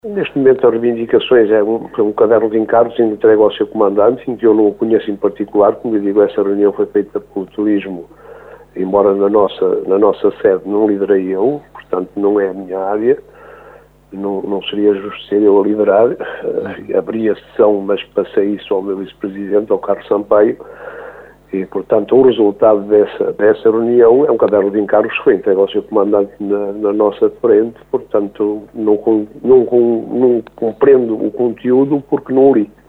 Neste momento as reivindicações é um caderno de encargos entregue ao seu comandante, em que eu não o conheço em particular. Como eu digo, essa reunião foi feita pelo turismo, embora na nossa sede não liderei eu, portanto não é a minha área, não seria justo ser eu a liderar. Haveria sessão, mas passei isso ao meu vice-presidente, ao Carlos Sampaio, e portanto o resultado dessa reunião é um caderno de encargos que foi entregue ao seu comandante na nossa frente. Portanto não compreendo o conteúdo porque não o li.